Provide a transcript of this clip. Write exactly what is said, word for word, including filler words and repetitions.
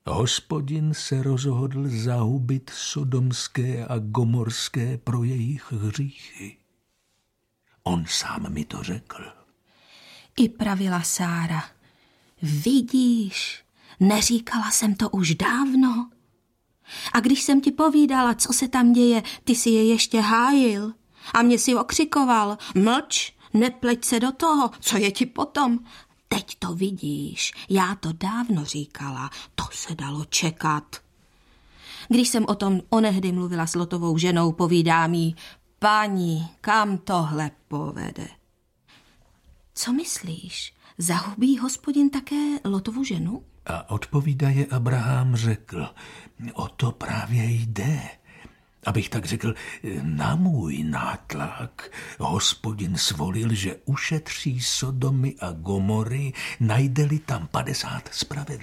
Hospodin se rozhodl zahubit sodomské a gomorské pro jejich hříchy. On sám mi to řekl. I pravila Sára. Vidíš, neříkala jsem to už dávno. A když jsem ti povídala, co se tam děje, ty si je ještě hájil. A mě si okřikoval, mlč, nepleť se do toho, co je ti potom. Teď to vidíš, já to dávno říkala, to se dalo čekat. Když jsem o tom onehdy mluvila s Lotovou ženou, povídám jí, paní, kam tohle povede? Co myslíš, zahubí Hospodin také Lotovu ženu? A odpovídaje Abraham řekl, o to právě jde. Abych tak řekl, na můj nátlak Hospodin svolil, že ušetří Sodomy a Gomory, najde-li tam padesát spravedlivých.